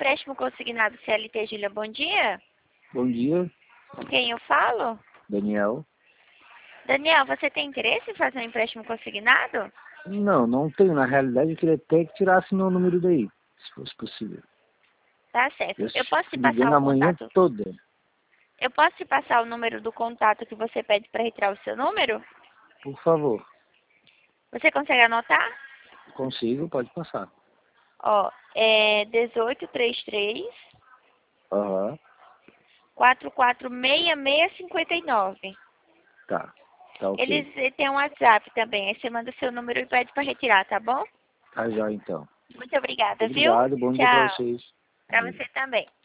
empréstimo consignado CLT Júlia, bom dia. Bom dia, Com quem eu falo? Daniel. Daniel, você tem interesse em fazer um empréstimo consignado? Não, não tenho. Na realidade, eu queria até que tirasse meu número daí, se fosse possível. Tá certo. Eu posso te passar Ligando o a manhã contato? toda. Eu posso te passar o número do contato que você pede para retirar o seu número? Por favor. Você consegue anotar? Consigo, pode passar. Ó, é 1833 Aham, 446659. tá. Tá ok. Eles têm um WhatsApp também. Aí você manda seu número e pede para retirar, tá bom? Tá já então. Muito obrigada, viu? Obrigado, bom dia pra Tchau. vocês. Para você também.